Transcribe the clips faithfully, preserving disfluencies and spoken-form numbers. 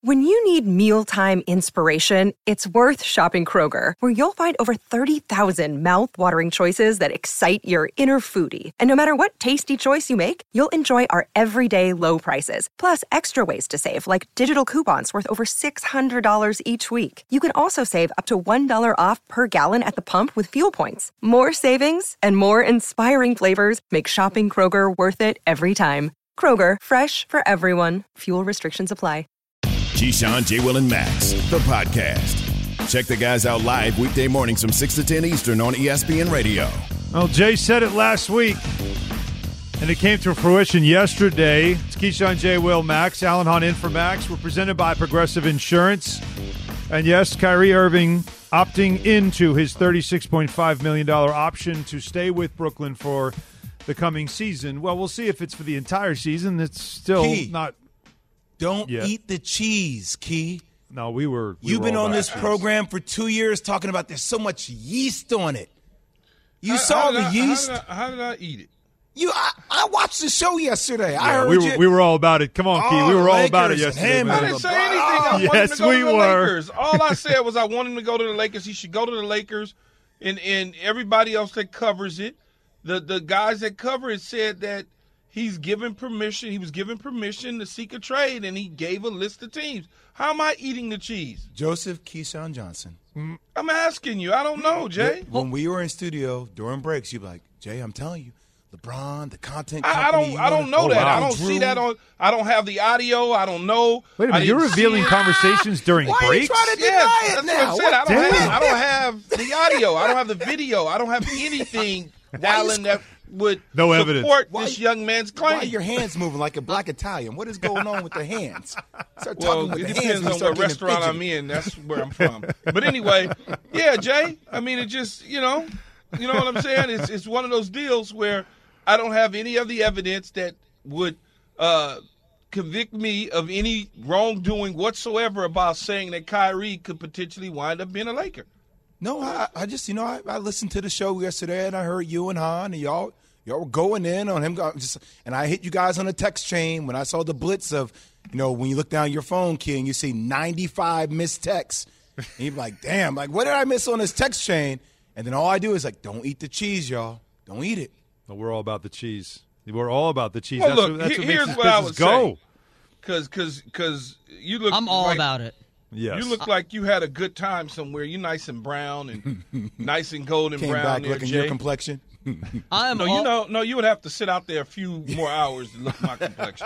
When you need mealtime inspiration, it's worth shopping Kroger, where you'll find over thirty thousand mouth-watering choices that excite your inner foodie. And no matter what tasty choice you make, you'll enjoy our everyday low prices, plus extra ways to save, like digital coupons worth over six hundred dollars each week. You can also save up to one dollar off per gallon at the pump with fuel points. More savings and more inspiring flavors make shopping Kroger worth it every time. Kroger, fresh for everyone. Fuel restrictions apply. Keyshawn, J. Will, and Max, the podcast. Check the guys out live weekday mornings from six to ten Eastern on E S P N Radio. Well, Jay said it last week, and it came to fruition yesterday. It's Keyshawn, J. Will, Max. Alan Hahn in for Max. We're presented by Progressive Insurance. And yes, Kyrie Irving opting into his thirty-six point five million dollars option to stay with Brooklyn for the coming season. Well, we'll see if it's for the entire season. It's still Key. not... Don't Yeah. eat the cheese, Key. No, we were. We You've were been all on about this cheese. program for two years talking about there's so much yeast on it. You How- saw how did the I- yeast. How did, I, how did I eat it? You, I, I watched the show yesterday. I Yeah, heard we were, you. we were all about it. Come on, Key. Oh, We were all about it Lakers and yesterday, him man. I and didn't say LeBron. anything. I wanted Yes, him to go we to the were. Lakers. All I said was I want him to go to the Lakers. He should go to the Lakers, and and everybody else that covers it, the the guys that cover it said that he's given permission. He was given permission to seek a trade, and he gave a list of teams. How am I eating the cheese? Joseph Keyshawn Johnson. I'm asking you. I don't know, Jay. When we were in studio during breaks, you'd be like, Jay, I'm telling you, LeBron, the content I, I company. don't. you I don't know the- that. wow. I don't Drew. see that on. I don't have the audio. I don't know. Wait a I minute. You're didn't see revealing it. conversations during Why are you breaks? trying to Yes, deny it that's now? what I said. I don't, Damn. have, I don't have the audio. I don't have the video. I don't have anything, Alan, that would No evidence. support Why- this young man's Why claim. are your hands moving like a black Italian? What is going on with the hands? Start Well, talking with it the hands. depends when you on start what getting restaurant I'm fidgety. in. That's where I'm from. But anyway, yeah, Jay. I mean, it just you know, you know what I'm saying. It's it's one of those deals where I don't have any of the evidence that would uh, convict me of any wrongdoing whatsoever about saying that Kyrie could potentially wind up being a Laker. No, I, I just, you know, I, I listened to the show yesterday, and I heard you and Han, and y'all, y'all were going in on him. go- Just, and I hit you guys on the text chain when I saw the blitz of, you know, when you look down your phone, key, and you see ninety-five missed texts. And you're like, damn, like, what did I miss on this text chain? And then all I do is, like, don't eat the cheese, y'all. Don't eat it. No, we're all about the cheese. We're all about the cheese. Well, that's look, what, that's he- what makes here's this what I business would go. say. Cause, cause, cause you look. I'm all like, about it. Yes. You look like you had a good time somewhere. You're nice and brown and nice and golden Came brown back there, looking Jay. your complexion. I am No, all, you know, no, you would have to sit out there a few more hours to look my complexion.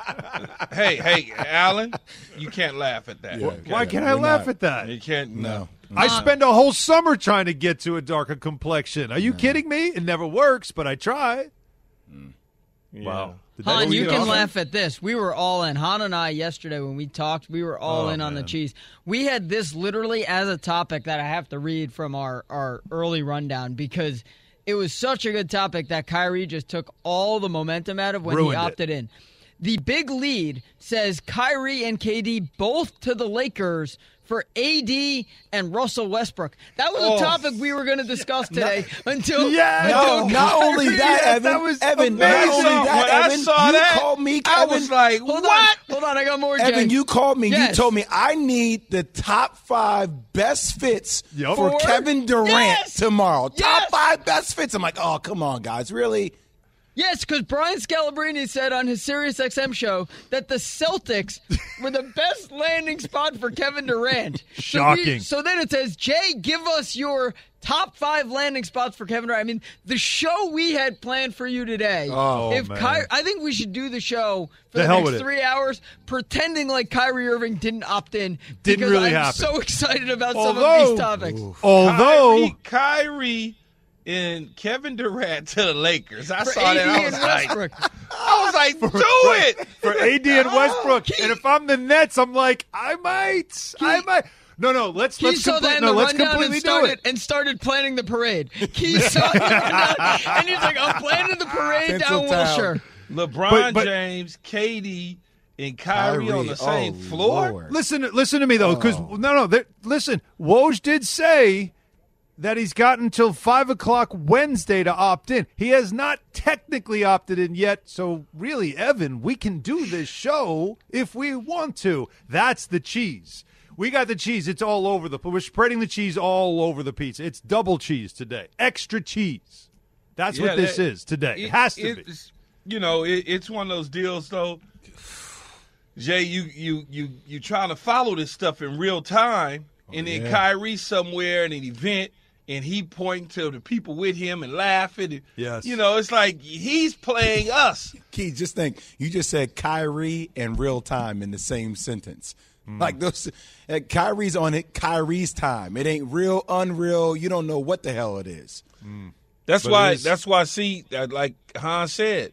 hey, hey, Alan, you can't laugh at that. Yeah. okay? Why can't We're I laugh not. at that? You can't. No. No. I spend a whole summer trying to get to a darker complexion. Are you kidding me? It never works, but I try. Wow. Did that Han, do you it can awesome? laugh at this. We were all in. Han and I yesterday when we talked, we were all Oh, in on the man. cheese. We had this literally as a topic that I have to read from our, our early rundown because it was such a good topic that Kyrie just took all the momentum out of when Ruined he it. opted in. The big lead says Kyrie and K D both to the Lakers for A D and Russell Westbrook. That was Oh. a topic we were going to discuss today until Yeah, No, until not Kyrie- only that, Yes, Evan. that was Evan, not amazing. only that, when I Evan, saw you that, called me, I Evan. was like, Hold what? on, hold on, I got more. Evan, Jay. you called me. Yes. You told me I need the top five best fits Yup. for For- Kevin Durant Yes. tomorrow. Yes. Top five best fits. I'm like, oh, come on, guys. Really? Yes, because Brian Scalabrine said on his Sirius X M show that the Celtics were the best landing spot for Kevin Durant. So we- Shocking. So, then it says, Jay, give us your top five landing spots for Kevin Durant. I mean, the show we had planned for you today. Oh, if man. Ky- I think we should do the show for The the, hell with next it. three hours, pretending like Kyrie Irving didn't opt in. Didn't because really I'm happen. so excited about some Although- of these topics. Although, Kyrie, Kyrie and Kevin Durant to the Lakers. I For saw that. A D I was and like, Westbrook. I was like, do it. for A D and Westbrook, and if I'm the Nets, I'm like, I might, I might. No, no, let's He let's saw complete, that in no, the let's rundown completely and do started, it. and started planning the parade. He saw the rundown, and he's like, I'm planning the parade down Tinseltown. Wilshire. LeBron But- but- James, K D, and Kyrie, on the Kyrie, same oh, floor. Lord. Listen, listen to me though, because no, no, there- listen. Woj did say that he's got until five o'clock Wednesday to opt in. He has not technically opted in yet, so really, Evan, we can do this show if we want to. That's the cheese. We got the cheese. It's all over the – we're spreading the cheese all over the pizza. It's double cheese today. Extra cheese. That's Yeah, what this that- is today. It, It- has to be. it's- You know, it, it's one of those deals, though. Jay, you you you you trying to follow this stuff in real time, and then yeah. Kyrie somewhere in an event, and he pointing to the people with him and laughing. And, Yes. You know, it's like he's playing us. Keith, just think, you just said Kyrie and real time in the same sentence. Mm. Like those, uh, Kyrie's on it. Kyrie's time. It ain't real, unreal. You don't know what the hell it is. That's But why. it is- That's why. See, uh, like Han said,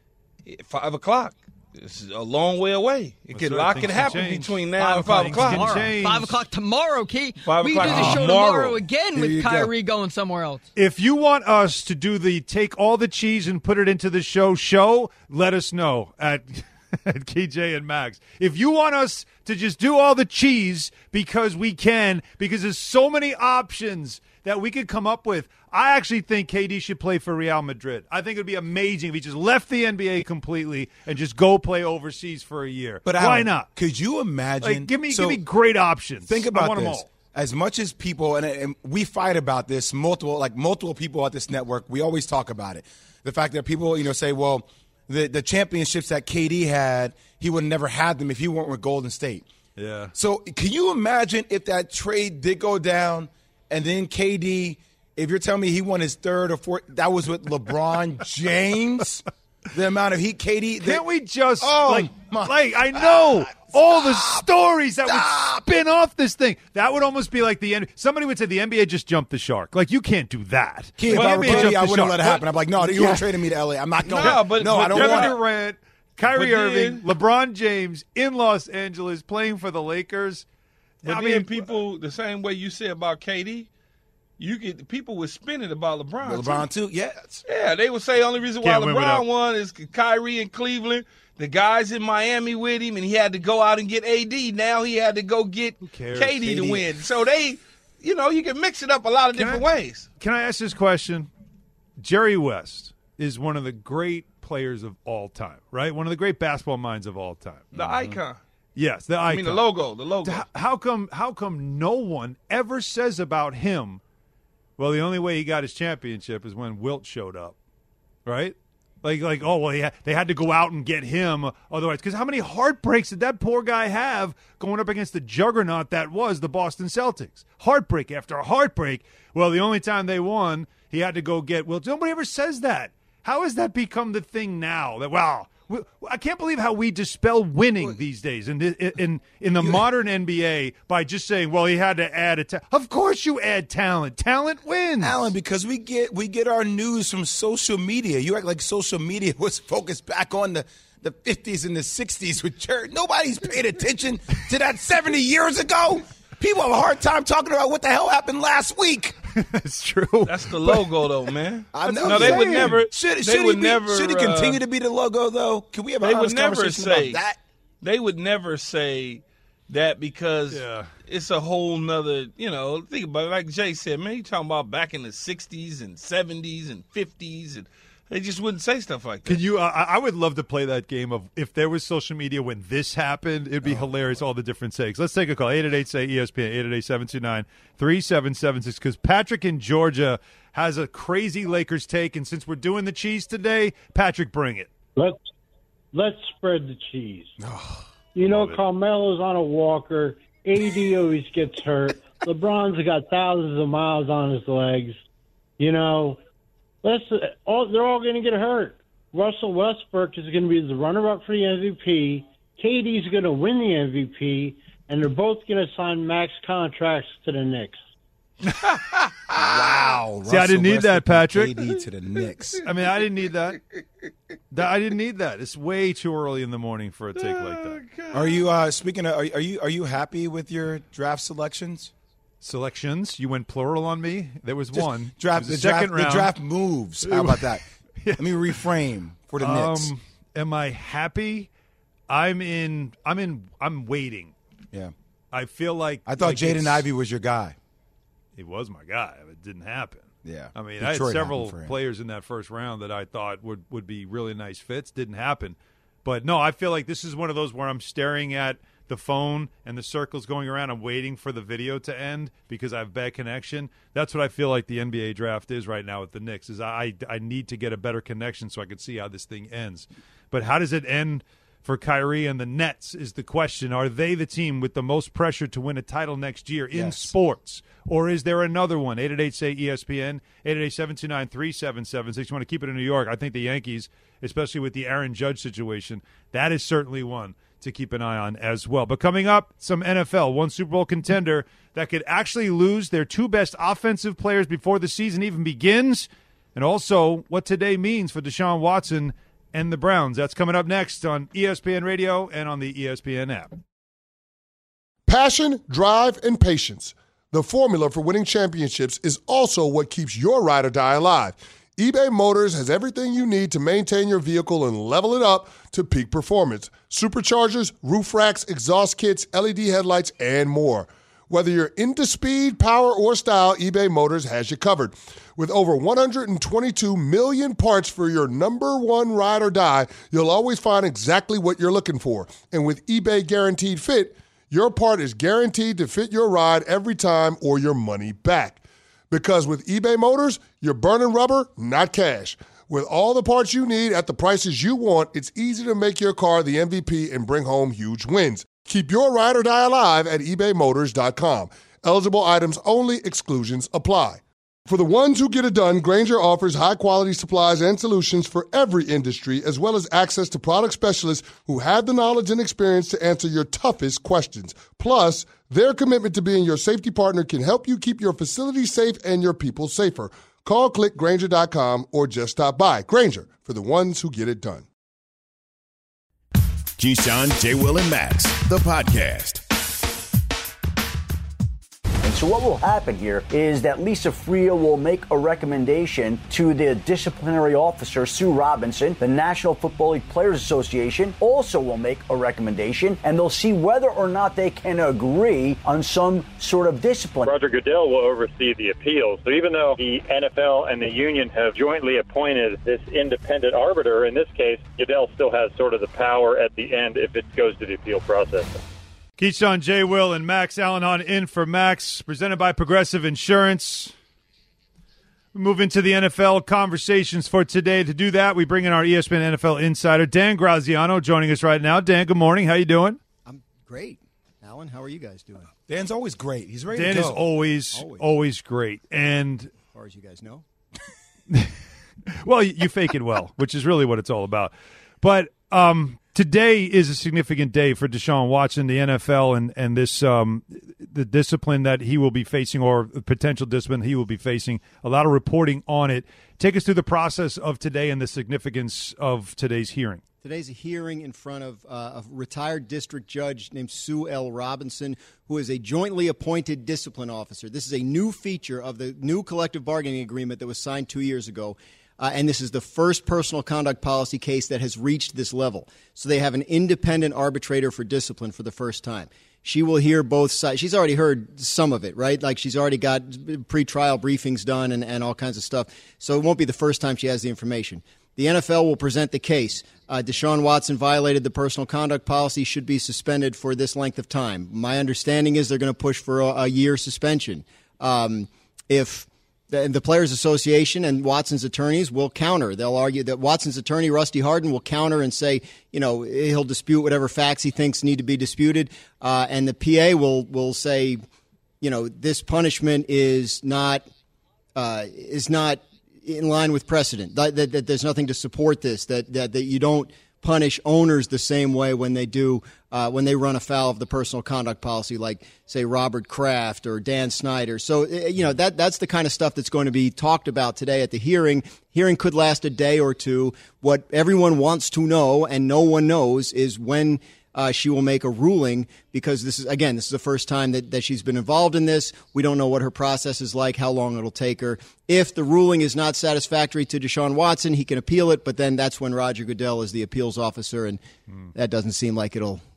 five o'clock. This is a long way away. It That's could right. lot Things can can happen change. between now Five and five o'clock o'clock. Can tomorrow. change. Five o'clock tomorrow, Key. Five we o'clock do the show tomorrow. tomorrow again Here with you go. Kyrie going somewhere else. If you want us to do the take all the cheese and put it into the show show, let us know at, at K J and Max. If you want us to just do all the cheese because we can, because there's so many options that we could come up with, I actually think K D should play for Real Madrid. I think it would be amazing if he just left the N B A completely and just go play overseas for a year. But why Alan, not? Could you imagine? Like, give me, so give me great options. Think I about want 'em this. all. As much as people, and, and we fight about this, multiple like multiple people at this network, we always talk about it. The fact that people, you know, say, well, the the championships that K D had, he would have never had them if he weren't with Golden State. Yeah. So can you imagine if that trade did go down, and then K D, if you're telling me he won his third or fourth, that was with LeBron James, the amount of heat K D. Can't we just Oh, like, my like I know all the stories that Stop. would spin off this thing. That would almost be like the N B A. Somebody would say the N B A just jumped the shark. Like you can't do that. Kid, if The I N were B A K D, jumped I the wouldn't shark. let it happen. I'm like, no, you weren't trading me to L A. I'm not going. No, but- no, but I don't Kevin want Kevin it. Durant, Kyrie But Irving, then- LeBron James in Los Angeles playing for the Lakers. But I then mean, people, the same way you said about K D, you get people were spinning about LeBron. too. LeBron too. Yes. Yeah, they would say only reason why Can't win without- LeBron won is Kyrie in Cleveland. The guys in Miami with him, and he had to go out and get A D. Now he had to go get cares? K D to K D. win. So they, you know, you can mix it up a lot of Can different I- ways. Can I ask this question? Jerry West is one of the great players of all time, right? One of the great basketball minds of all time. The icon. Yes, the icon. I mean, the logo. The logo. How, how come? How come no one ever says about him? Well, the only way he got his championship is when Wilt showed up, right? Like, like, oh well, he ha- they had to go out and get him. Otherwise, because how many heartbreaks did that poor guy have going up against the juggernaut that was the Boston Celtics? Heartbreak after heartbreak. Well, the only time they won, he had to go get Wilt. Nobody ever says that. How has that become the thing now? That wow. we- I can't believe how we dispel winning these days in the, in in the modern N B A by just saying, "Well, he had to add a ta-" Of course, you add talent. Talent wins. Alan, because we get we get our news from social media. You act like social media was focused back on the, the fifties and the sixties with church. Nobody's paid attention to that seventy years ago. People have a hard time talking about what the hell happened last week. That's true. That's the logo, though, man. I know. No, they would saying. never. Should, they should, would he be, never. should he uh, continue to be the logo, though? Can we have a They would honest never conversation say about that? They would never say that because Yeah. it's a whole nother, you know, think about it. Like Jay said, man, you talking about back in the sixties and seventies and fifties, and they just wouldn't say stuff like that. Can you? Uh, I I would love to play that game of if there was social media when this happened. It'd be hilarious. All the different takes. Let's take a call. eight eight eight say E S P N. eight eight eight seven two nine three seven seven six. Because Patrick in Georgia has a crazy Lakers take, and since we're doing the cheese today, Patrick, bring it. Let's let's spread the cheese. You know, Carmelo's on a walker. A D always gets hurt. LeBron's got thousands of miles on his legs. You know, let's all they're all going to get hurt. Russell Westbrook is going to be the runner-up for the M V P. K D's going to win the M V P, and they're both going to sign max contracts to the Knicks. Wow. See, I didn't need that, Patrick. A D to the Knicks. I mean, I didn't need that. That- I didn't need that. It's way too early in the morning for a take like that. Are you uh, speaking of? Are, are you are you happy with your draft selections? Selections. You went plural on me. There was Just one. draft It the was the second draft, round. the draft moves. How about that? Let me reframe for the Knicks. Um, am I happy? I'm in. I'm in. I'm waiting. Yeah, I feel like I thought like Jaden it's- Ivey was your guy. he was my guy. It didn't happen. Yeah. I mean, Detroit I had several happened for him. players in that first round that I thought would, would be really nice fits. Didn't happen. But, no, I feel like this is one of those where I'm staring at the phone and the circles going around. I'm waiting for the video to end because I have bad connection. That's what I feel like the N B A draft is right now with the Knicks, is I, I need to get a better connection so I can see how this thing ends. But how does it end for Kyrie and the Nets is the question. Are they the team with the most pressure to win a title next year in Yes. sports? Or is there another one? eight eight eight, say E S P N, eight eight eight, seven two nine, three seven seven six. You want to keep it in New York. I think the Yankees, especially with the Aaron Judge situation, that is certainly one to keep an eye on as well. But coming up, some N F L. One Super Bowl contender that could actually lose their two best offensive players before the season even begins. And also what today means for Deshaun Watson and the Browns. That's coming up next on E S P N Radio and on the E S P N app. Passion, drive, and patience. The formula for winning championships is also what keeps your ride or die alive. eBay Motors has everything you need to maintain your vehicle and level it up to peak performance. Superchargers, roof racks, exhaust kits, L E D headlights, and more. Whether you're into speed, power, or style, eBay Motors has you covered. With over one hundred twenty-two million parts for your number one ride or die, you'll always find exactly what you're looking for. And with eBay Guaranteed Fit, your part is guaranteed to fit your ride every time or your money back. Because with eBay Motors, you're burning rubber, not cash. With all the parts you need at the prices you want, it's easy to make your car the M V P and bring home huge wins. Keep your ride or die alive at ebay motors dot com. Eligible items only. Exclusions apply. For the ones who get it done, Grainger offers high-quality supplies and solutions for every industry, as well as access to product specialists who have the knowledge and experience to answer your toughest questions. Plus, their commitment to being your safety partner can help you keep your facility safe and your people safer. Call, click Grainger dot com, or just stop by. Grainger, for the ones who get it done. Keyshawn, J. Will, and Max, the podcast. So what will happen here is that Lisa Fria will make a recommendation to the disciplinary officer, Sue Robinson. The National Football League Players Association also will make a recommendation, and they'll see whether or not they can agree on some sort of discipline. Roger Goodell will oversee the appeals. So even though the N F L and the union have jointly appointed this independent arbiter, in this case, Goodell still has sort of the power at the end if it goes to the appeal process. Keyshawn, J. Will, and Max Allenhahn in for Max, presented by Progressive Insurance. We move into the N F L conversations for today. To do that, we bring in our E S P N N F L insider, Dan Graziano, joining us right now. Dan, good morning. How you doing? I'm great. Alan, how are you guys doing? Dan's always great. He's ready Dan to go. is always, always, always great. And as far as you guys know. Well, you, you fake it well, which is really what it's all about. But um, today is a significant day for Deshaun Watson, the N F L, and and this um, the discipline that he will be facing, or potential discipline he will be facing. A lot of reporting on it. Take us through the process of today and the significance of today's hearing. Today's a hearing in front of uh, a retired district judge named Sue L. Robinson, who is a jointly appointed discipline officer. This is a new feature of the new collective bargaining agreement that was signed two years ago. Uh, and this is the first personal conduct policy case that has reached this level. So they have an independent arbitrator for discipline for the first time. She will hear both sides. She's already heard some of it, right? Like she's already got pre-trial briefings done and, and all kinds of stuff. So it won't be the first time she has the information. The N F L will present the case. Uh, Deshaun Watson violated the personal conduct policy, should be suspended for this length of time. My understanding is they're going to push for a, a year suspension. Um, if... The, the Players Association and Watson's attorneys will counter. They'll argue that Watson's attorney, Rusty Hardin, will counter and say, you know, he'll dispute whatever facts he thinks need to be disputed. Uh, and the P A will will say, you know, this punishment is not uh, is not in line with precedent. That, that, that there's nothing to support this. That that, that you don't punish owners the same way when they do uh, when they run afoul of the personal conduct policy, like say Robert Kraft or Dan Snyder. So you know that that's the kind of stuff that's going to be talked about today at the hearing. Hearing could last a day or two. What everyone wants to know and no one knows is when uh, she will make a ruling, because this is again this is the first time that, that she's been involved in this. We don't know what her process is like, how long it'll take her. If the ruling is not satisfactory to Deshaun Watson, he can appeal it, but then that's when Roger Goodell is the appeals officer, and mm. that doesn't seem like it'll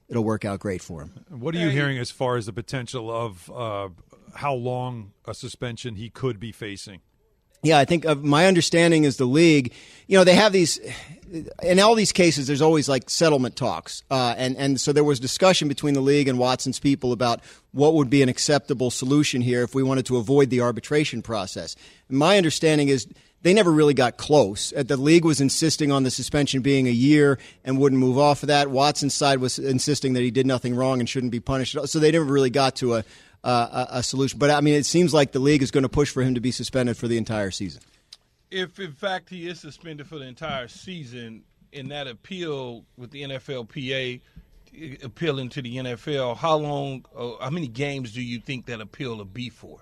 it'll work out great for him. What are you hearing as far as the potential of uh, how long a suspension he could be facing? Yeah, I think uh, my understanding is the league, you know, they have these, in all these cases, there's always like settlement talks. Uh, and, and so there was discussion between the league and Watson's people about what would be an acceptable solution here if we wanted to avoid the arbitration process. And my understanding is they never really got close. Uh, the league was insisting on the suspension being a year and wouldn't move off of that. Watson's side was insisting that he did nothing wrong and shouldn't be punished. So they never really got to a Uh, a, a solution. But, I mean, it seems like the league is going to push for him to be suspended for the entire season. If, in fact, he is suspended for the entire season, in that appeal with the N F L P A appealing to the N F L, how long, uh, how many games do you think that appeal will be for?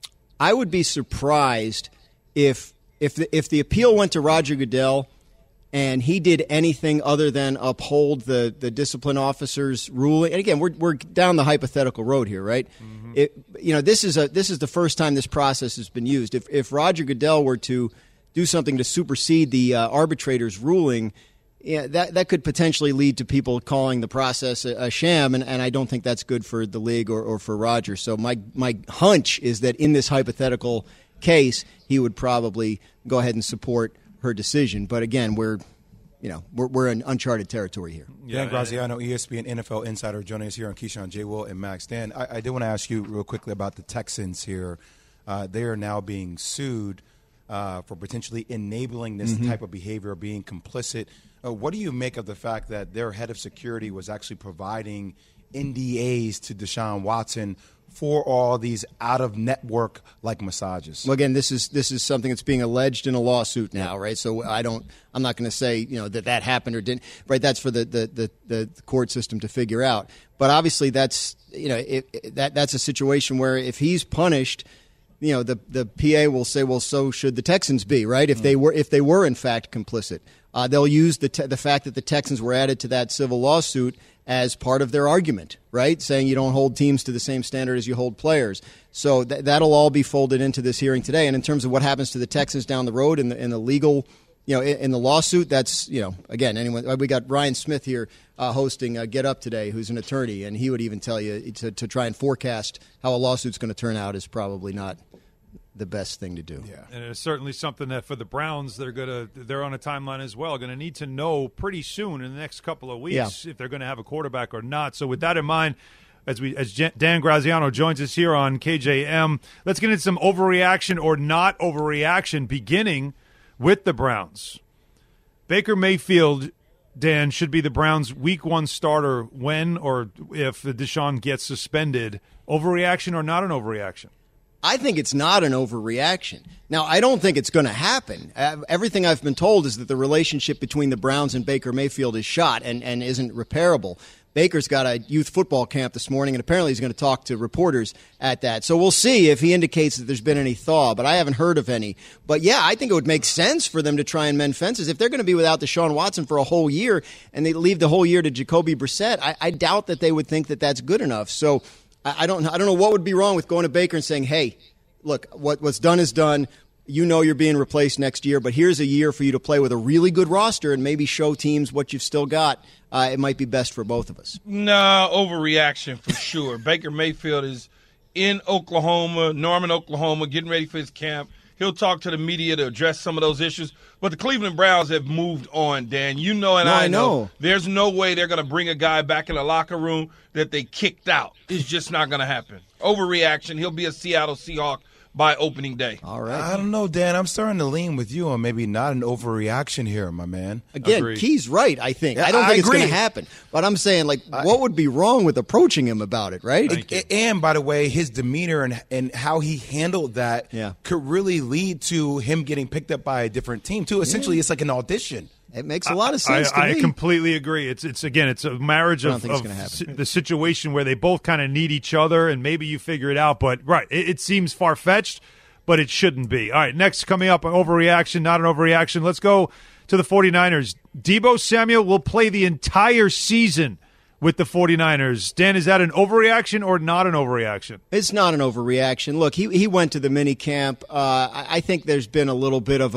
I would be surprised if if the, if the appeal went to Roger Goodell and he did anything other than uphold the, the discipline officer's ruling. And again, we're we're down the hypothetical road here, right? Mm-hmm. It, you know, this is a this is the first time this process has been used. If if Roger Goodell were to do something to supersede the uh, arbitrator's ruling, yeah, that that could potentially lead to people calling the process a, a sham, and, and I don't think that's good for the league or, or for Roger. So my my hunch is that in this hypothetical case, he would probably go ahead and support her decision. But again, we're you know we're we're in uncharted territory here. Yeah, Dan Graziano, E S P N N F L insider, joining us here on Keyshawn, J. Will, and Max. Dan, I, I did want to ask you real quickly about the Texans here. Uh, they are now being sued uh, for potentially enabling this mm-hmm. type of behavior, being complicit. Uh, what do you make of the fact that their head of security was actually providing N D As to Deshaun Watson for all these out-of-network like massages? Well, again, this is this is something that's being alleged in a lawsuit now, right? So I don't, I'm not going to say you know that that happened or didn't, right? That's for the the, the, the court system to figure out. But obviously, that's you know it, it, that that's a situation where if he's punished, you know the the P A will say, well, so should the Texans be, right? If mm. they were if they were in fact complicit, uh, they'll use the te- the fact that the Texans were added to that civil lawsuit as part of their argument, right? Saying you don't hold teams to the same standard as you hold players. So th- that'll all be folded into this hearing today. And in terms of what happens to the Texans down the road in the, in the legal, you know, in, in the lawsuit, that's, you know, again, anyone. We got Ryan Smith here uh, hosting uh, Get Up today, who's an attorney, and he would even tell you to, to try and forecast how a lawsuit's going to turn out is probably not the best thing to do. Yeah, and it's certainly something that for the Browns, they're gonna they're on a timeline as well. Going to need to know pretty soon in the next couple of weeks yeah. if they're going to have a quarterback or not. So with that in mind, as we as Dan Graziano joins us here on K J M, let's get into some overreaction or not overreaction, beginning with the Browns. Baker Mayfield, Dan, should be the Browns' week one starter when or if Deshaun gets suspended. Overreaction or not an overreaction? I think it's not an overreaction. Now, I don't think it's going to happen. Uh, everything I've been told is that the relationship between the Browns and Baker Mayfield is shot and, and isn't repairable. Baker's got a youth football camp this morning, and apparently he's going to talk to reporters at that. So we'll see if he indicates that there's been any thaw, but I haven't heard of any. But, yeah, I think it would make sense for them to try and mend fences. If they're going to be without Deshaun Watson for a whole year and they leave the whole year to Jacoby Brissett, I, I doubt that they would think that that's good enough. So I don't I don't know what would be wrong with going to Baker and saying, hey, look, what, what's done is done. You know you're being replaced next year, but here's a year for you to play with a really good roster and maybe show teams what you've still got. Uh, it might be best for both of us. No, overreaction for sure. Baker Mayfield is in Oklahoma, Norman, Oklahoma, getting ready for his camp. He'll talk to the media to address some of those issues. But the Cleveland Browns have moved on, Dan. You know and no, I, I know. know. There's no way they're going to bring a guy back in the locker room that they kicked out. It's just not going to happen. Overreaction. He'll be a Seattle Seahawk by opening day. All right. I don't know, Dan. I'm starting to lean with you on maybe not an overreaction here, my man. Again, Agreed. Key's right, I think. Yeah, I don't think I it's going agree. to happen. But I'm saying, like, I, what would be wrong with approaching him about it, right? It, and, by the way, his demeanor and, and how he handled that yeah. could really lead to him getting picked up by a different team, too. Essentially, yeah. it's like an audition. It makes a lot of sense I, to I me. completely agree. It's it's again, it's a marriage of, of si- the situation where they both kind of need each other, and maybe you figure it out. But right, it, it seems far fetched, but it shouldn't be. All right, next coming up, an overreaction, not an overreaction. Let's go to the 49ers. Deebo Samuel will play the entire season with the 49ers. Dan, is that an overreaction or not an overreaction? It's not an overreaction. Look, he he went to the mini camp. Uh, I, I think there's been a little bit of a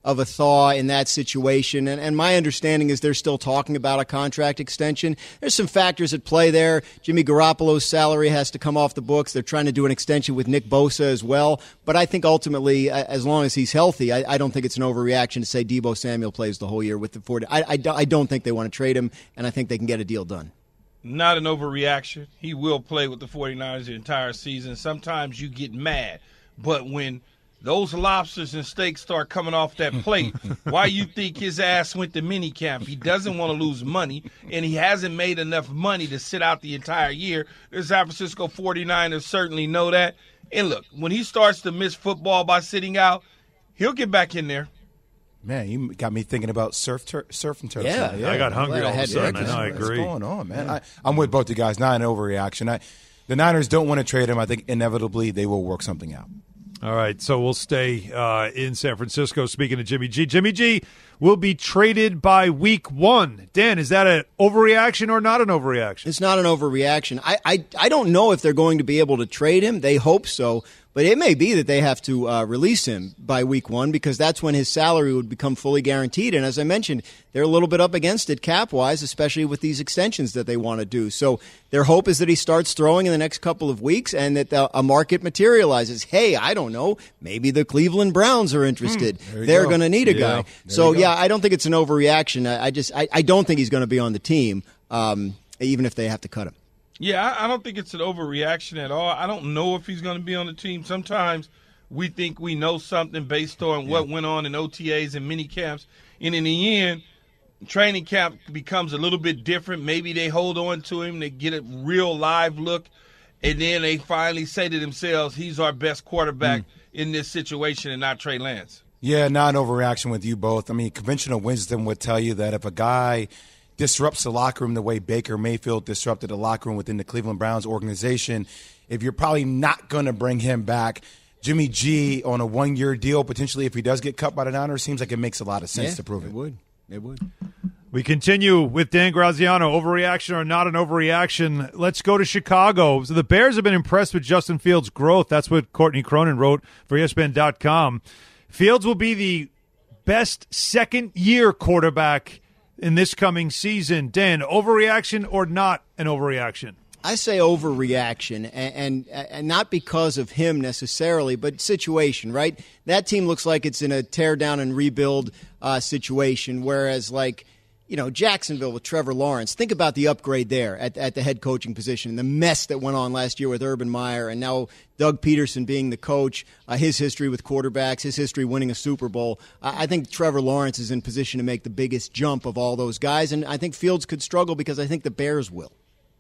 of a thaw in that situation. And, and my understanding is they're still talking about a contract extension. There's some factors at play there. Jimmy Garoppolo's salary has to come off the books. They're trying to do an extension with Nick Bosa as well. But I think ultimately, as long as he's healthy, I, I don't think it's an overreaction to say Deebo Samuel plays the whole year with the forty. I, I, I don't think they want to trade him, and I think they can get a deal done. Not an overreaction. He will play with the 49ers the entire season. Sometimes you get mad, but when those lobsters and steaks start coming off that plate, why you think his ass went to minicamp? He doesn't want to lose money, and he hasn't made enough money to sit out the entire year. The San Francisco 49ers certainly know that. And look, when he starts to miss football by sitting out, he'll get back in there. Man, you got me thinking about surf, tur- surf and turf. Yeah, yeah, I got hungry all of a sudden. I know, I agree. What's going on, man? Yeah. I, I'm with both you guys. Not an overreaction. I, the Niners don't want to trade him. I think inevitably they will work something out. All right, so we'll stay uh, in San Francisco. Speaking of Jimmy G, Jimmy G will be traded by week one. Dan, is that an overreaction or not an overreaction? It's not an overreaction. I, I, I don't know if they're going to be able to trade him. They hope so. But it may be that they have to uh, release him by week one because that's when his salary would become fully guaranteed. And as I mentioned, they're a little bit up against it cap-wise, especially with these extensions that they want to do. So their hope is that he starts throwing in the next couple of weeks and that the, a market materializes. Hey, I don't know, maybe the Cleveland Browns are interested. Mm, they're going to need a yeah, guy. So, yeah, I don't think it's an overreaction. I, I just I, I don't think he's going to be on the team, um, even if they have to cut him. Yeah, I don't think it's an overreaction at all. I don't know if he's going to be on the team. Sometimes we think we know something based on what went on in O T As and mini camps. And in the end, training camp becomes a little bit different. Maybe they hold on to him, they get a real live look, and then they finally say to themselves, he's our best quarterback mm. in this situation and not Trey Lance. Yeah, not an overreaction with you both. I mean, conventional wisdom would tell you that if a guy – disrupts the locker room the way Baker Mayfield disrupted the locker room within the Cleveland Browns organization, if you're probably not going to bring him back, Jimmy G on a one-year deal, potentially if he does get cut by the Niners, seems like it makes a lot of sense yeah, to prove it. It would. It would. We continue with Dan Graziano. Overreaction or not an overreaction? Let's go to Chicago. So the Bears have been impressed with Justin Fields' growth. That's what Courtney Cronin wrote for E S P N dot com. Fields will be the best second-year quarterback in this coming season. Dan, overreaction or not an overreaction? I say overreaction, and, and and not because of him necessarily, but situation, right? That team looks like it's in a tear down and rebuild uh, situation, whereas like, you know, Jacksonville with Trevor Lawrence, think about the upgrade there at, at the head coaching position, the mess that went on last year with Urban Meyer, and now Doug Peterson being the coach, uh, his history with quarterbacks, his history winning a Super Bowl. I, I think Trevor Lawrence is in position to make the biggest jump of all those guys, and I think Fields could struggle because I think the Bears will.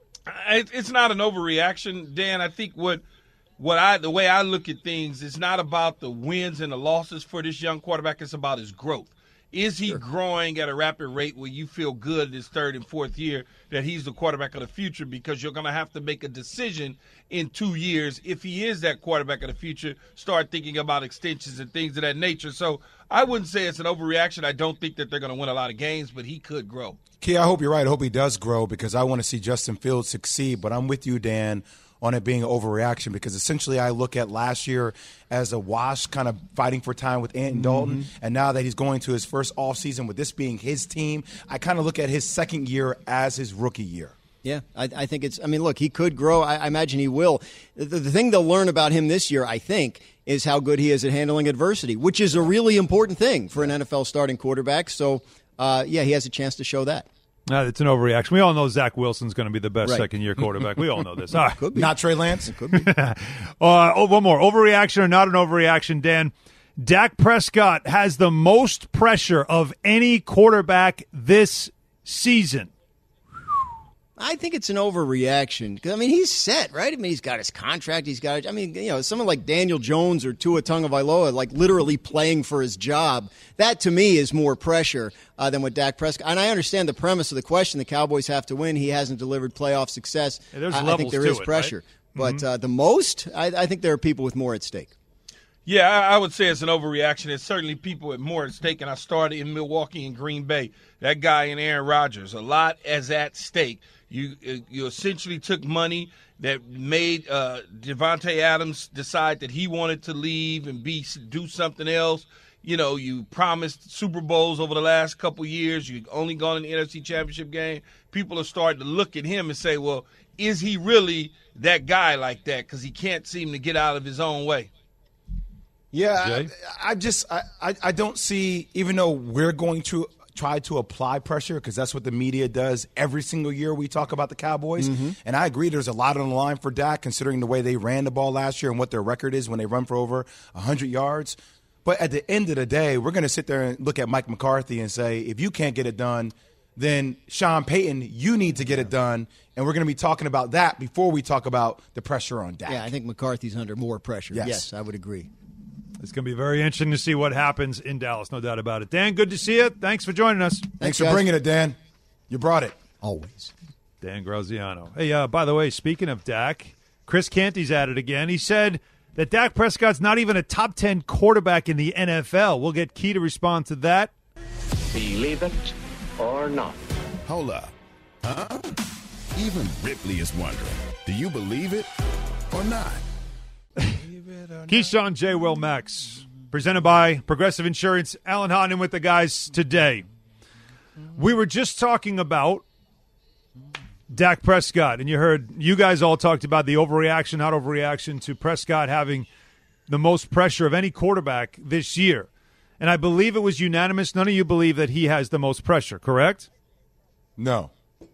It's not an overreaction, Dan. I think what what I the way I look at things is not about the wins and the losses for this young quarterback. It's about his growth. Is he sure. growing at a rapid rate where you feel good in his third and fourth year that he's the quarterback of the future? Because you're going to have to make a decision in two years. If he is that quarterback of the future, start thinking about extensions and things of that nature. So I wouldn't say it's an overreaction. I don't think that they're going to win a lot of games, but he could grow. Key, I hope you're right. I hope he does grow because I want to see Justin Fields succeed. But I'm with you, Dan, on it being an overreaction because essentially I look at last year as a wash, kind of fighting for time with Andy mm-hmm. Dalton, and now that he's going to his first offseason with this being his team, I kind of look at his second year as his rookie year. Yeah, I, I think it's – I mean, look, he could grow. I, I imagine he will. The, the thing they'll learn about him this year, I think, is how good he is at handling adversity, which is a really important thing for an N F L starting quarterback. So, uh, yeah, he has a chance to show that. Uh, it's an overreaction. We all know Zach Wilson's going to be the best right. second-year quarterback. We all know this. All right. Could be. Not Trey Lance? It could be. uh, oh, one more. Overreaction or not an overreaction, Dan? Dak Prescott has the most pressure of any quarterback this season. I think it's an overreaction. I mean, he's set, right? I mean, he's got his contract. He's got, I mean, you know, someone like Daniel Jones or Tua Tagovailoa, like literally playing for his job. That, to me, is more pressure uh, than what Dak Prescott. And I understand the premise of the question. The Cowboys have to win. He hasn't delivered playoff success. Yeah, there's I, levels I think there to is it, pressure. Right? But Mm-hmm. uh, the most, I, I think there are people with more at stake. Yeah, I would say it's an overreaction. There's certainly people with more at stake, and I started in Milwaukee and Green Bay. That guy and Aaron Rodgers, a lot is at stake. You you essentially took money that made uh, Devontae Adams decide that he wanted to leave and be do something else. you know, you promised Super Bowls over the last couple years. You've only gone in the N F C Championship game. People are starting to look at him and say, well, is he really that guy like that? Because he can't seem to get out of his own way. Yeah, I, I just I, I, I don't see, even though we're going to try to apply pressure, because that's what the media does every single year we talk about the Cowboys. Mm-hmm. And I agree there's a lot on the line for Dak, considering the way they ran the ball last year and what their record is when they run for over one hundred yards. But at the end of the day, we're going to sit there and look at Mike McCarthy and say, if you can't get it done, then Sean Payton, you need to get it done. And we're going to be talking about that before we talk about the pressure on Dak. Yeah, I think McCarthy's under more pressure. Yes, yes I would agree. It's going to be very interesting to see what happens in Dallas, no doubt about it. Dan, good to see you. Thanks for joining us. Thanks, Thanks for guys. bringing it, Dan. You brought it. Always. Dan Graziano. Hey, uh, by the way, speaking of Dak, Chris Canty's at it again. He said that Dak Prescott's not even a top ten quarterback in the N F L. We'll get Key to respond to that. Believe it or not. Hold up. Huh? Even Ripley is wondering, do you believe it or not? Keyshawn, J. Will, Max, presented by Progressive Insurance. Alan Hodden with the guys today. We were just talking about Dak Prescott, and you heard you guys all talked about the overreaction, not overreaction to Prescott having the most pressure of any quarterback this year. And I believe it was unanimous. None of you believe that he has the most pressure, correct? No.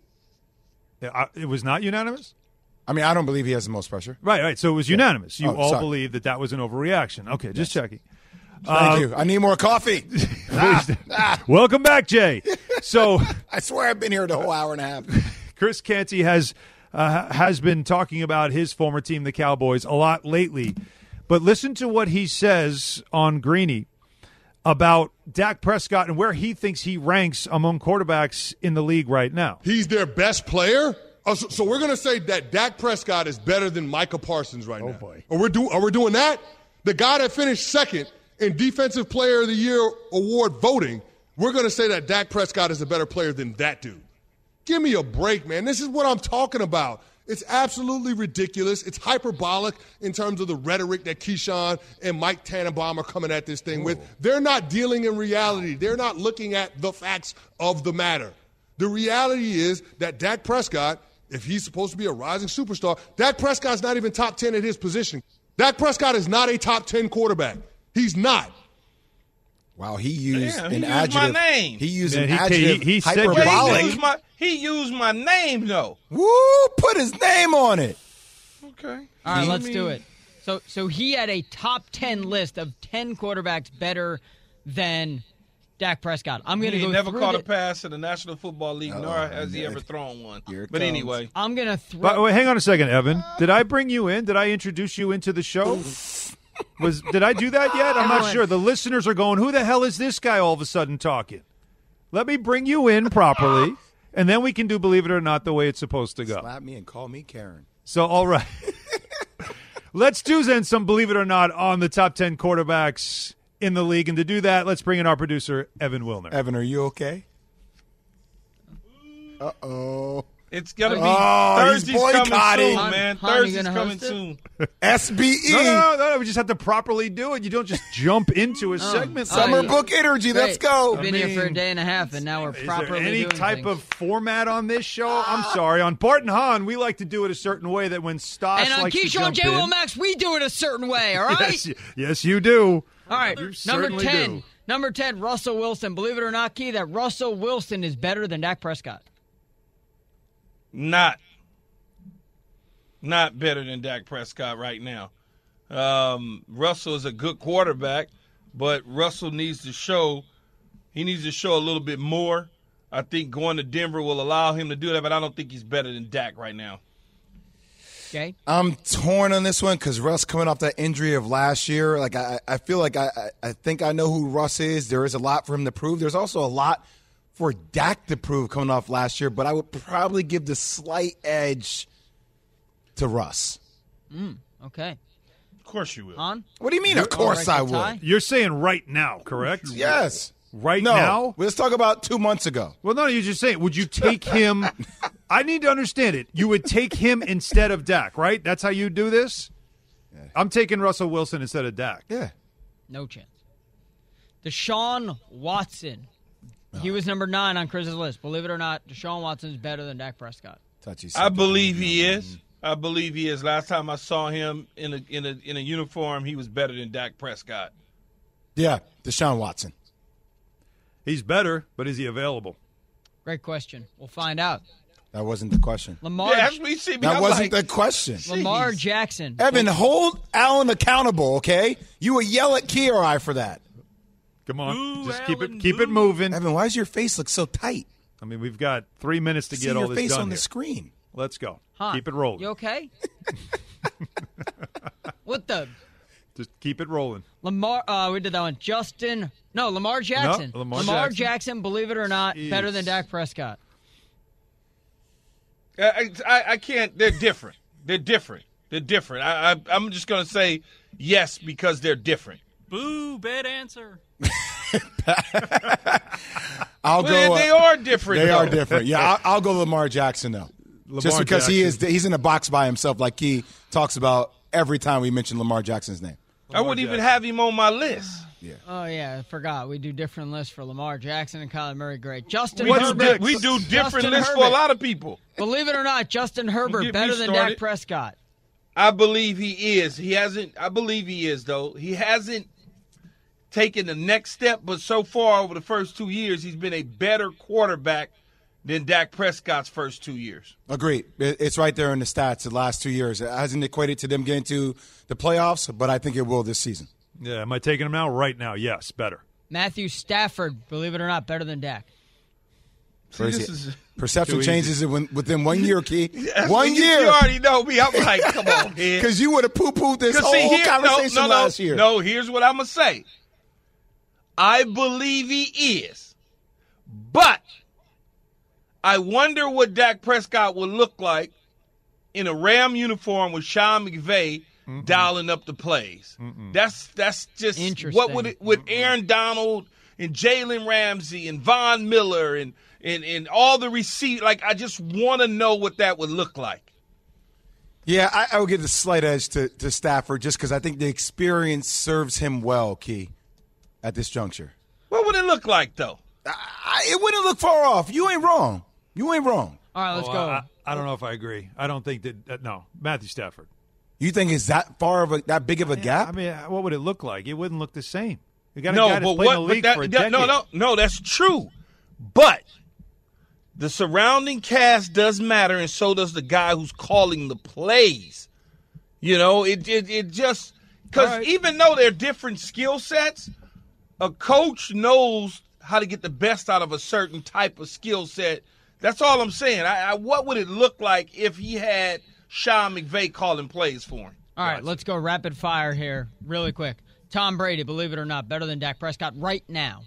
It was not unanimous? I mean, I don't believe he has the most pressure. Right, right. So it was unanimous. You oh, all sorry. believe that that was an overreaction. Okay, just yes. checking. Thank uh, you. I need more coffee. ah, ah. Welcome back, Jay. So I swear I've been here the whole hour and a half. Chris Canty has uh, has been talking about his former team, the Cowboys, a lot lately. But listen to what he says on Greeny about Dak Prescott and where he thinks he ranks among quarterbacks in the league right now. He's their best player? Oh, so, so we're going to say that Dak Prescott is better than Micah Parsons right oh now. Oh, boy. Are we, do, are we doing that? The guy that finished second in Defensive Player of the Year award voting, we're going to say that Dak Prescott is a better player than that dude. Give me a break, man. This is what I'm talking about. It's absolutely ridiculous. It's hyperbolic in terms of the rhetoric that Keyshawn and Mike Tannenbaum are coming at this thing Ooh. with. They're not dealing in reality. They're not looking at the facts of the matter. The reality is that Dak Prescott, if he's supposed to be a rising superstar, Dak Prescott's not even top ten at his position. Dak Prescott is not a top ten quarterback. He's not. Wow, he used Damn, an he used adjective. my name. He used Man, an he, adjective. He, he hyperbolic. Well, he, used my, he used my name, though. Woo! Put his name on it. Okay. All right, I let's mean, do it. So, so he had a top ten list of ten quarterbacks better than Dak Prescott. I'm going to he go. never through caught the, a pass in the National Football League, Oh, nor has he man. ever thrown one. Here it But comes. anyway, I'm going to throw. But wait, hang on a second, Evan. Did I bring you in? Did I introduce you into the show? Was did I do that yet? I'm not Everyone. sure. The listeners are going, who the hell is this guy all of a sudden talking? Let me bring you in properly, and then we can do Believe It or Not the way it's supposed to go. Slap me and call me Karen. So, all right. Let's do then some Believe It or Not on the top ten quarterbacks in the league. And to do that, let's bring in our producer, Evan Wilner. Evan, are you okay? Uh-oh. it's going to be Oh, he's Thursday's coming boycotting. soon, Han- man. Han, you Thursday's gonna coming host it? soon. S B E. No, no, no, no. We just have to properly do it. You don't just jump into a segment. Summer Oh, yeah. book energy. Great. Let's go. We've been I here for a mean, day and a half, and now we're Is properly there any doing type things. of format on this show? I'm sorry. On Bart and Hahn, we like to do it a certain way that when Stas And on likes to Keyshawn jump J. Will in- Max, we do it a certain way, all right? Yes, yes, you do. All right, You number certainly ten. do. Number ten, Russell Wilson. Believe it or not, Key, that Russell Wilson is better than Dak Prescott. Not. Not better than Dak Prescott right now. Um, Russell is a good quarterback, but Russell needs to show he needs to show a little bit more. I think going to Denver will allow him to do that, but I don't think he's better than Dak right now. Okay. I'm torn on this one because Russ coming off that injury of last year. Like I, I feel like I, I think I know who Russ is. There is a lot for him to prove. There's also a lot for Dak to prove coming off last year, but I would probably give the slight edge to Russ. Mm, okay. Of course you will. On? What do you mean? Of course I would. You're saying right now, correct? Yes. Right No. now? Let's talk about two months ago. Well, no, you're just saying, would you take him? I need to understand it. You would take him instead of Dak, right? That's how you do this? I'm taking Russell Wilson instead of Dak. Yeah. No chance. Deshaun Watson. Oh. He was number nine on Chris's list. Believe it or not, Deshaun Watson's better than Dak Prescott. I believe he is. I believe he is. Last time I saw him in a in a in a uniform, he was better than Dak Prescott. Yeah, Deshaun Watson. He's better, but is he available? Great question. We'll find out. That wasn't the question. Lamar. Yeah, me, see me, that I'm wasn't like, the question. Lamar Jeez. Jackson. Evan, hold Allen accountable, okay? You will yell at Key or I for that. Come on, Ooh, just Alan, keep it keep ooh. it moving. Evan, why does your face look so tight? I mean, we've got three minutes to See get all your this face done on the here. screen. Let's go. Huh. Keep it rolling. You okay? What the? Just keep it rolling. Lamar, uh, we did that one. Justin, no, Lamar Jackson. No, Lamar Lamar Jackson. Jackson, believe it or not, Jeez. better than Dak Prescott. I, I, I can't. They're different. They're different. They're different. I, I, I'm just going to say yes because they're different. Boo, bad answer. I'll Well, go. they, they uh, are different. They though. are different. Yeah, I'll, I'll go Lamar Jackson though. Lamar Just because he is, Jackson. he's in a box by himself, like he talks about every time we mention Lamar Jackson's name. I wouldn't even have him on my list. Oh, yeah, I forgot. We do different lists for Lamar Jackson and Kyler Murray. Great. Justin We do, Herbert. di- we do different Justin lists for a Herbert. lot of people. Believe it or not, Justin Herbert get better me than started. Dak Prescott. I believe he is. He hasn't. I believe he is though. He hasn't taken the next step, but so far over the first two years, he's been a better quarterback than Dak Prescott's first two years. Agreed. It- It's right there in the stats the last two years. It hasn't equated to them getting to the playoffs, but I think it will this season. Yeah, am I taking him out right now? Yes, better. Matthew Stafford, believe it or not, better than Dak. See, Crazy. this is Perception Too changes when- within one year, Key. That's One when you, year. You already know me. I'm like, come on, kid. Because you would have poo-pooed this 'Cause whole see, here- conversation no, no, last no, year. No, here's what I'm going to say. I believe he is. But I wonder what Dak Prescott would look like in a Ram uniform with Sean McVay Mm-mm. dialing up the plays. Mm-mm. That's that's just Interesting. What would it, with Aaron Donald and Jalen Ramsey and Von Miller and and, and all the receipt. Like, I just want to know what that would look like. Yeah, I, I would give the slight edge to, to Stafford just because I think the experience serves him well, Key, at this juncture. What would it look like, though? I, I, it wouldn't look far off. You ain't wrong. You ain't wrong. All right, let's Oh, go. I, I don't know if I agree. I don't think that, uh, no, Matthew Stafford. You think it's that far of a that big of a gap? I mean, what would it look like? It wouldn't look the same. You got a No, guy that's but played what? in the But league that, for a that- decade. no, no, no. That's true. But the surrounding cast does matter, and so does the guy who's calling the plays. You know, it it, it just because Right. even though they're different skill sets, a coach knows how to get the best out of a certain type of skill set. That's all I'm saying. I, I, what would it look like if he had Sean McVay calling plays for him? All right, let's go rapid fire here really quick. Tom Brady, believe it or not, better than Dak Prescott right now.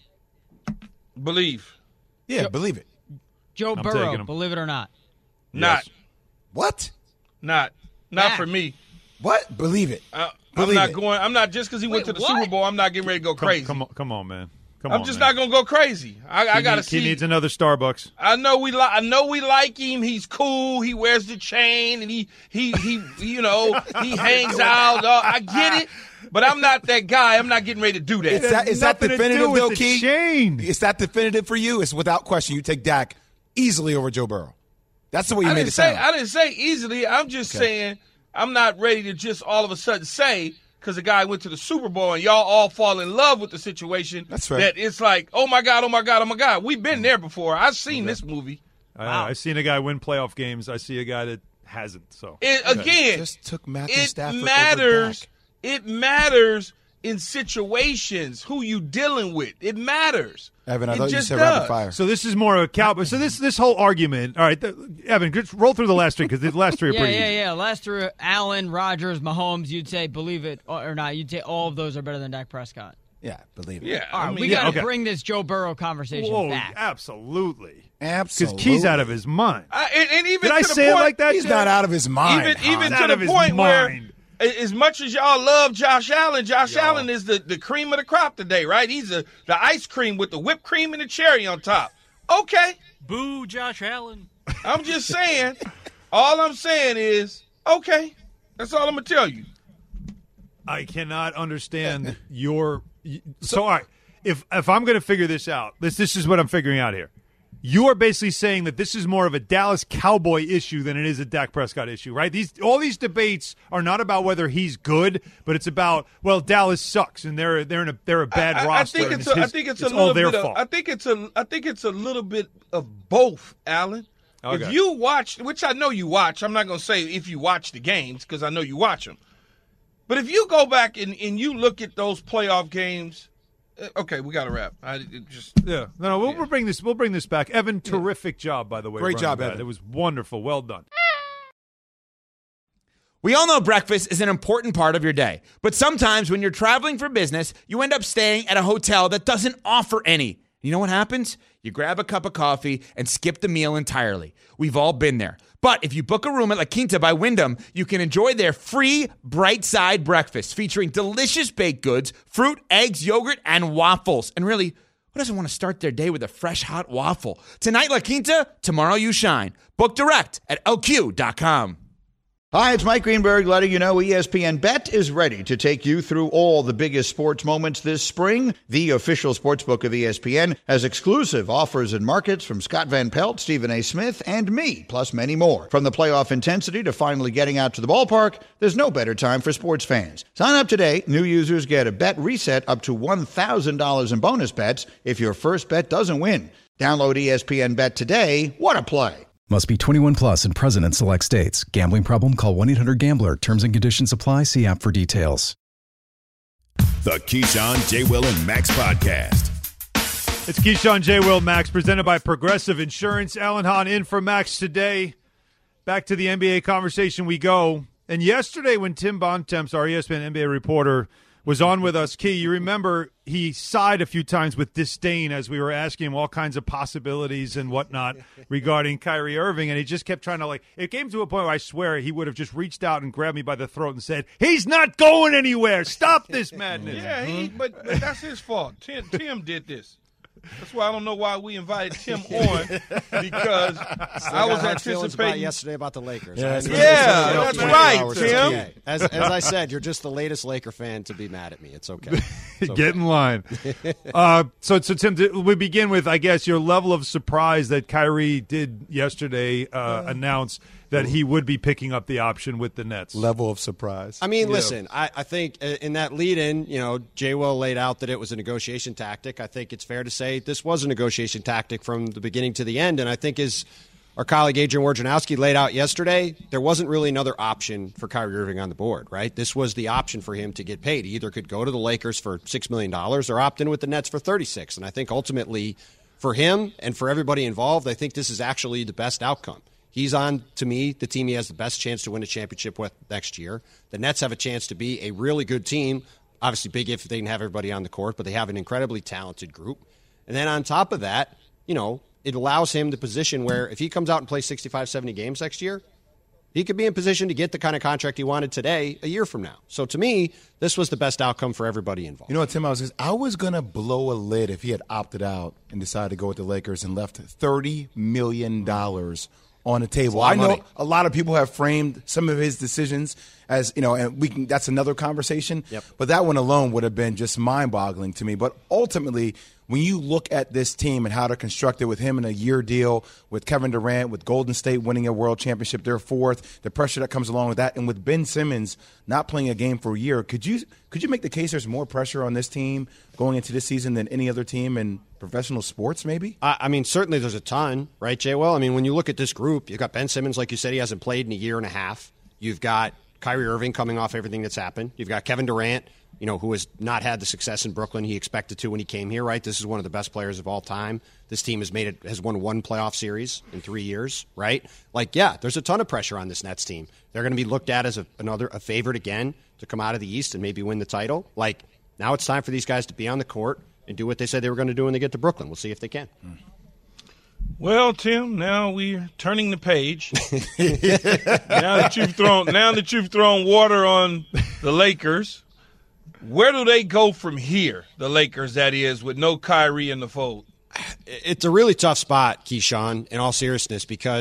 Believe. Yeah, Joe- believe it. Joe I'm Burrow, taking him. believe it or not. Not. What? Not. Not Dak. for me. What? Believe it. Uh, I'm Believe not it. going. I'm not just because he went Wait, to the what? Super Bowl. I'm not getting ready to go Come, crazy. come on, come on, man. Come I'm on, just man. not gonna go crazy. I, I He gotta need- see. He needs another Starbucks. I know we like. I know we like him. He's cool. He wears the chain, and he he he. you know, he hangs out. Uh, I get it, but I'm not that guy. I'm not getting ready to do that. It's that, is that Nothing to do definitive, with though, the Key? chain. Is that definitive for you? It's without question. You take Dak easily over Joe Burrow. That's the way you I made didn't it say. sound. I didn't say easily. I'm just Okay. saying I'm not ready to just all of a sudden say because the guy went to the Super Bowl and y'all all fall in love with the situation. That's right. That it's like, oh my God, oh my God, oh my God. We've been there before. I've seen this movie. I, I've seen a guy win playoff games. I see a guy that hasn't. So It, again, Just took Matthew it Stafford over matters. Dak. It matters in situations who you dealing with. It matters. Evan, I It thought you just said does. rapid fire. So this is more of a cowboy. So this this whole argument. All right, th- Evan, just roll through the last three because the last three are Yeah, pretty yeah, easy. yeah. Last three, Allen, Rodgers, Mahomes, you'd say believe it or not. You'd say all of those are better than Dak Prescott. Yeah, believe it. Yeah, All I right, mean, we yeah, got to okay. bring this Joe Burrow conversation Whoa, back. absolutely. Absolutely. Because Key's out of his mind. I, and, and even Did to I the say point, it like that? He's Jay? not out of his mind. Even Hon. even Out to of the his point where, mind. a- as much as y'all love Josh Allen, Josh Y'all. Allen is the, the cream of the crop today, right? He's a, the ice cream with the whipped cream and the cherry on top. Okay, Boo, Josh Allen. I'm just saying. All I'm saying is, okay, that's all I'm gonna tell you. I cannot understand your. So, all right, if if I'm going to figure this out, this this is what I'm figuring out here. You are basically saying that this is more of a Dallas Cowboy issue than it is a Dak Prescott issue, right? These all these debates are not about whether he's good, but it's about, well, Dallas sucks and they're they're in a they're a bad I, roster. I think it's, it's a, his, I think it's, it's a all little their bit of, fault. I think it's a I think it's a little bit of both, Alan. Okay. If you watch, which I know you watch, I'm not going to say if you watch the games because I know you watch them. But if you go back and, and you look at those playoff games. Okay, we got to wrap. I it just yeah. No, no, we'll, yeah. we'll bring this. We'll bring this back. Evan, terrific yeah. job, by the way. Great job, that. Evan. It was wonderful. Well done. We all know breakfast is an important part of your day, but sometimes when you're traveling for business, you end up staying at a hotel that doesn't offer any. You know what happens? You grab a cup of coffee and skip the meal entirely. We've all been there. But if you book a room at La Quinta by Wyndham, you can enjoy their free Bright Side breakfast featuring delicious baked goods, fruit, eggs, yogurt, and waffles. And really, who doesn't want to start their day with a fresh, hot waffle? Tonight, La Quinta, tomorrow you shine. Book direct at L Q dot com. Hi, it's Mike Greenberg letting you know E S P N Bet is ready to take you through all the biggest sports moments this spring. The official sportsbook of E S P N has exclusive offers and markets from Scott Van Pelt, Stephen A. Smith, and me, plus many more. From the playoff intensity to finally getting out to the ballpark, there's no better time for sports fans. Sign up today. New users get a bet reset up to one thousand dollars in bonus bets if your first bet doesn't win. Download E S P N Bet today. What a play. Must be twenty-one plus and present in select states. Gambling problem? Call one eight hundred gambler. Terms and conditions apply. See app for details. The Keyshawn, J. Will, and Max podcast. It's Keyshawn, J. Will, Max, presented by Progressive Insurance. Alan Hahn in for Max today. Back to the N B A conversation we go. And yesterday when Tim Bontemps, our E S P N N B A reporter, was on with us, Key, you remember he sighed a few times with disdain as we were asking him all kinds of possibilities and whatnot regarding Kyrie Irving, and he just kept trying to, like, it came to a point where I swear he would have just reached out and grabbed me by the throat and said, he's not going anywhere. Stop this madness. Yeah, he, but, but that's his fault. Tim, Tim did this. That's why I don't know why we invited Tim on, because I was anticipating about yesterday about the Lakers. Yeah, right? yeah that's right, Tim. Okay. As, as I said, you're just the latest Laker fan to be mad at me. It's okay. It's okay. Get in line. uh, so, so Tim, we begin with, I guess, your level of surprise that Kyrie did yesterday uh, uh, announce that he would be picking up the option with the Nets. Level of surprise. I mean, yeah. listen, I, I think in that lead-in, you know, J. Will laid out that it was a negotiation tactic. I think it's fair to say this was a negotiation tactic from the beginning to the end, and I think as our colleague Adrian Wojnarowski laid out yesterday, there wasn't really another option for Kyrie Irving on the board, right? This was the option for him to get paid. He either could go to the Lakers for six million dollars or opt in with the Nets for thirty-six, and I think ultimately for him and for everybody involved, I think this is actually the best outcome. He's on, to me, the team he has the best chance to win a championship with next year. The Nets have a chance to be a really good team. Obviously big if they didn't have everybody on the court, but they have an incredibly talented group. And then on top of that, you know, it allows him the position where if he comes out and plays sixty-five, seventy games next year, he could be in position to get the kind of contract he wanted today a year from now. So to me, this was the best outcome for everybody involved. You know what, Tim, I was I was going to blow a lid if he had opted out and decided to go with the Lakers and left thirty million dollars on the table. I know money. A lot of people have framed some of his decisions as, you know, and we can, that's another conversation. Yep. But that one alone would have been just mind-boggling to me. But ultimately, when you look at this team and how they're constructed with him in a year deal, with Kevin Durant, with Golden State winning a world championship, they're fourth, the pressure that comes along with that, and with Ben Simmons not playing a game for a year, could you could you make the case there's more pressure on this team going into this season than any other team in professional sports, maybe? I, I mean, certainly there's a ton, right, Jay? Well, I mean, when you look at this group, you've got Ben Simmons, like you said, he hasn't played in a year and a half. You've got Kyrie Irving coming off everything that's happened. You've got Kevin Durant, you know, who has not had the success in Brooklyn he expected to when he came here, right? This is one of the best players of all time. This team has made it, has won one playoff series in three years, right? Like, yeah, there's a ton of pressure on this Nets team. They're going to be looked at as a, another a favorite again to come out of the East and maybe win the title. Like, now it's time for these guys to be on the court and do what they said they were going to do when they get to Brooklyn. We'll see if they can. Mm. Well, Tim, now we're turning the page. now that you've thrown, now that you've thrown water on the Lakers, where do they go from here? The Lakers, that is, with no Kyrie in the fold. It's a really tough spot, Keyshawn, in all seriousness, because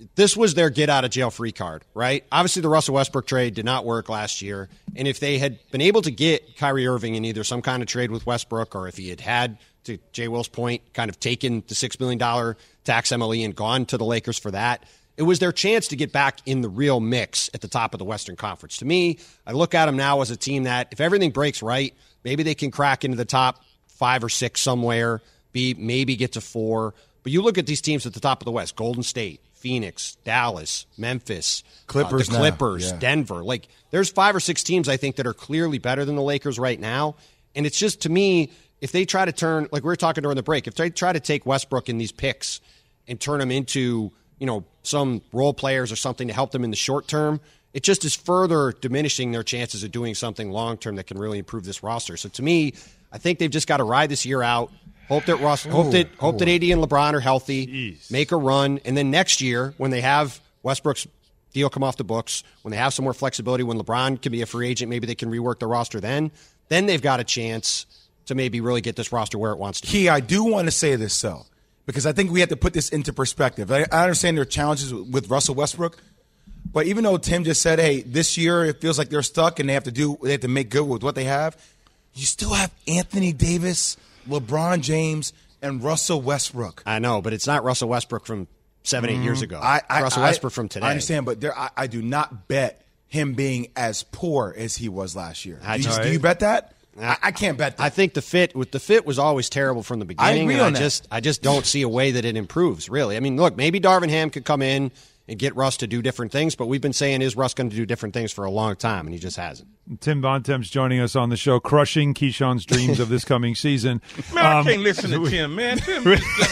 this was their get out of jail free card, right? Obviously, the Russell Westbrook trade did not work last year. And if they had been able to get Kyrie Irving in either some kind of trade with Westbrook, or if he had had, to Jay Will's point, kind of taken the six million dollars tax M L E and gone to the Lakers for that, it was their chance to get back in the real mix at the top of the Western Conference. To me, I look at them now as a team that, if everything breaks right, maybe they can crack into the top five or six somewhere, be maybe get to four. But you look at these teams at the top of the West: Golden State, Phoenix, Dallas, Memphis, Clippers, uh, the Clippers, yeah. Denver. Like, there's five or six teams, I think, that are clearly better than the Lakers right now. And it's just, to me, if they try to turn, like we were talking during the break, if they try to take Westbrook in these picks and turn them into, you know, some role players or something to help them in the short term, it just is further diminishing their chances of doing something long term that can really improve this roster. So to me, I think they've just got to ride this year out. Hope that Russ, hope that hope that A D and LeBron are healthy, Jeez. make a run, and then next year when they have Westbrook's deal come off the books, when they have some more flexibility, when LeBron can be a free agent, maybe they can rework the roster. Then, then they've got a chance to maybe really get this roster where it wants to be. Key, I do want to say this though, because I think we have to put this into perspective. I, I understand there are challenges with Russell Westbrook, but even though Tim just said, "Hey, this year it feels like they're stuck and they have to do, they have to make good with what they have," you still have Anthony Davis, LeBron James, and Russell Westbrook. I know, but it's not Russell Westbrook from seven, eight mm-hmm. years ago. I, I, Russell I, Westbrook from today. I understand, but there, I, I do not bet him being as poor as he was last year. Do you, right. do you bet that? I, I can't bet that. I think the fit with the fit was always terrible from the beginning. I agree and on I that. just I just don't see a way that it improves, really. I mean, look, maybe Darvin Ham could come in and get Russ to do different things, but we've been saying, is Russ going to do different things for a long time, and he just hasn't. Tim Bontemps joining us on the show, crushing Keyshawn's dreams of this coming season. Man, I Um, can't listen to Tim, man. Tim,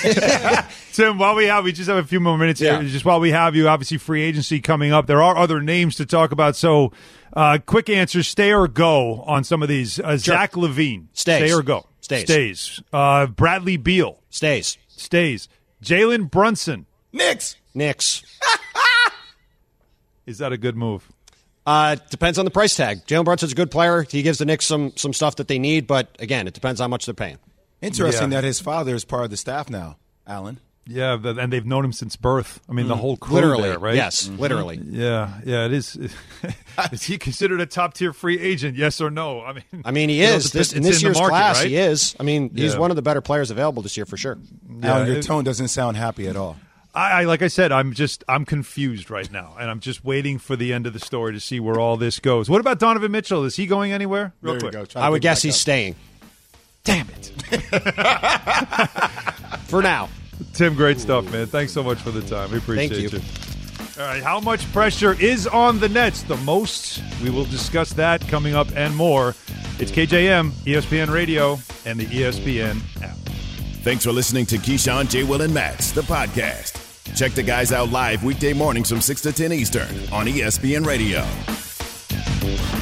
Tim, while we have, we just have a few more minutes here. Yeah. Just while we have you, obviously free agency coming up. There are other names to talk about. So, uh, quick answer: stay or go on some of these. Uh, Zach LaVine, Stays. stay or go? Stays. Stays. Uh, Bradley Beal, stays. Stays. Jalen Brunson, Knicks. Knicks. Is that a good move? Uh, depends on the price tag. Jalen Brunson's a good player. He gives the Knicks some some stuff that they need, but again, it depends how much they're paying. Interesting Yeah. that his father is part of the staff now, Alan. Yeah, but- and they've known him since birth. I mean, the Mm. whole crew Literally, there, right? yes, Mhm. literally. Yeah, yeah, it is. Is he considered a top-tier free agent, yes or no? I mean, I mean, he you know, is. it's- This, in it's this in the year's market, class, right? he is. I mean, he's Yeah. one of the better players available this year for sure. Alan, your it- tone doesn't sound happy at all. I, I like I said, I'm just I'm confused right now, and I'm just waiting for the end of the story to see where all this goes. What about Donovan Mitchell? Is he going anywhere? Real There you quick. go. Try to I would pick guess back he's up. staying. Damn it. For now. Tim, great stuff, man. Thanks so much for the time. We appreciate Thank you. All right, how much pressure is on the Nets? The most? We will discuss that coming up and more. It's K J M, E S P N Radio, and the E S P N app. Thanks for listening to Keyshawn, J. Will, and Max, the podcast. Check the guys out live weekday mornings from six to ten Eastern on E S P N Radio.